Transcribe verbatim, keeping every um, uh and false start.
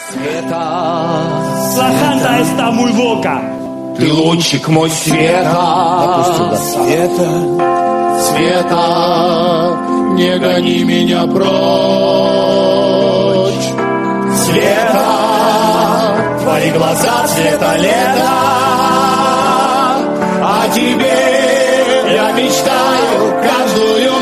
Света, La Santa está muy loca. ты лучик мой света, Света, Света, не гони меня прочь. Света, твои глаза цвета лета, о тебе я мечтаю каждую